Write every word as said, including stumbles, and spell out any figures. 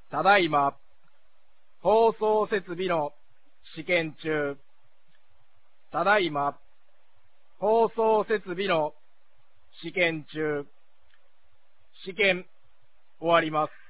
ただいま、放送設備の試験中。ただいま、放送設備の試験中。試験終わります。